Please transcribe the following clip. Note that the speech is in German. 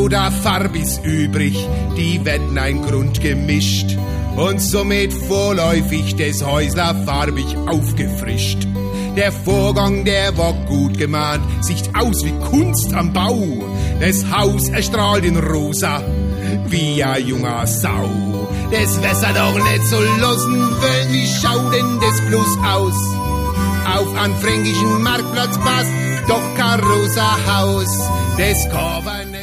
oder Farbis übrig, die werden ein Grund gemischt und somit vorläufig des Häusler farbig aufgefrischt. Der Vorgang, der war gut gemahnt, sieht aus wie Kunst am Bau. Das Haus erstrahlt in rosa, wie a junger Sau. Das Wasser doch nicht so losen wollen, wie schaut denn das bloß aus? Auf an fränkischen Marktplatz passt doch kein rosa Haus, das kann man nicht.